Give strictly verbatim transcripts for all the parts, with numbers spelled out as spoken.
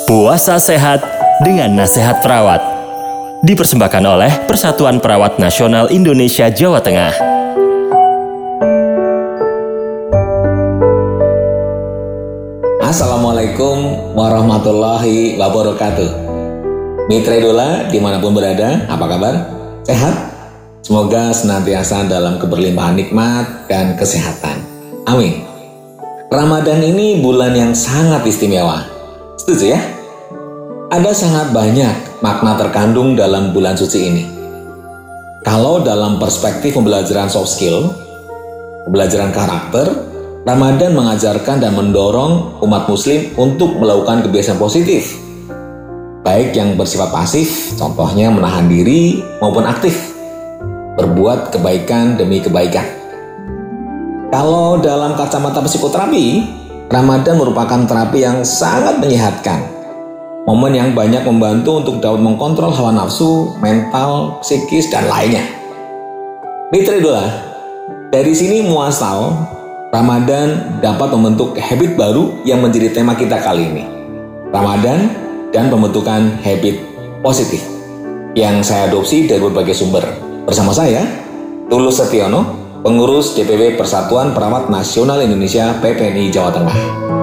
Puasa Sehat dengan Nasihat Perawat dipersembahkan oleh Persatuan Perawat Nasional Indonesia Jawa Tengah. Assalamualaikum warahmatullahi wabarakatuh. Mitra idola dimanapun berada, apa kabar? Sehat? Semoga senantiasa dalam keberlimpahan nikmat dan kesehatan. Amin. Ramadan ini bulan yang sangat istimewa. Setuju ya? Ada sangat banyak makna terkandung dalam bulan suci ini. Kalau dalam perspektif pembelajaran soft skill, pembelajaran karakter, Ramadan mengajarkan dan mendorong umat muslim untuk melakukan kebiasaan positif, baik yang bersifat pasif, contohnya menahan diri, maupun aktif, berbuat kebaikan demi kebaikan. Kalau dalam kacamata psikoterapi, Ramadan merupakan terapi yang sangat menyehatkan. Momen yang banyak membantu untuk dapat mengkontrol hawa nafsu, mental, psikis, dan lainnya. Mitra idola, dari sini muasal Ramadan dapat membentuk habit baru yang menjadi tema kita kali ini. Ramadan dan pembentukan habit positif yang saya adopsi dari berbagai sumber. Bersama saya, Tulus Setiono, pengurus D P W Persatuan Perawat Nasional Indonesia P P N I Jawa Tengah.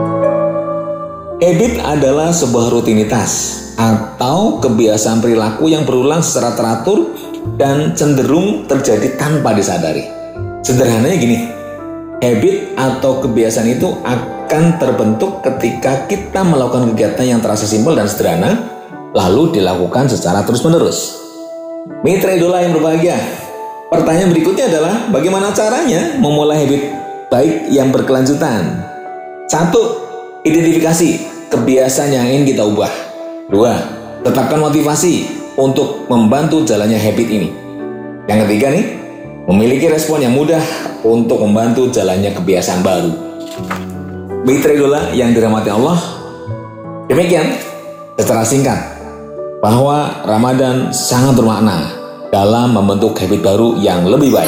Habit adalah sebuah rutinitas atau kebiasaan perilaku yang berulang secara teratur dan cenderung terjadi tanpa disadari. Sederhananya gini, habit atau kebiasaan itu akan terbentuk ketika kita melakukan kegiatan yang terasa simpel dan sederhana, lalu dilakukan secara terus-menerus. Mitra idola yang berbahagia, pertanyaan berikutnya adalah bagaimana caranya memulai habit baik yang berkelanjutan? Satu, identifikasi kebiasaan yang ingin kita ubah. Dua, tetapkan motivasi untuk membantu jalannya habit ini. Yang ketiga nih, memiliki respon yang mudah untuk membantu jalannya kebiasaan baru. Mitra idola yang dirahmati Allah, demikian secara singkat bahwa Ramadan sangat bermakna dalam membentuk habit baru yang lebih baik.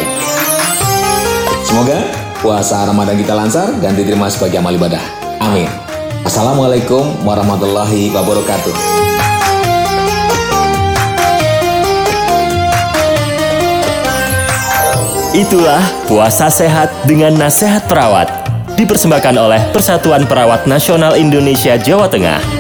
Semoga puasa Ramadan kita lancar dan diterima sebagai amal ibadah. Amin. Assalamualaikum warahmatullahi wabarakatuh. Itulah Puasa Sehat dengan Nasihat Perawat dipersembahkan oleh Persatuan Perawat Nasional Indonesia Jawa Tengah.